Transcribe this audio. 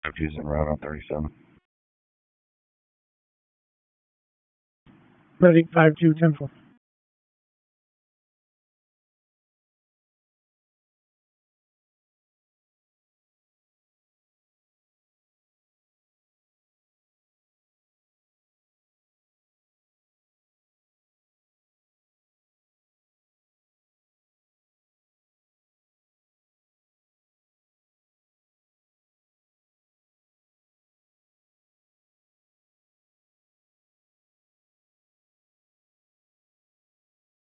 5-2's en route on 37. Ready, 5-2, 10-4.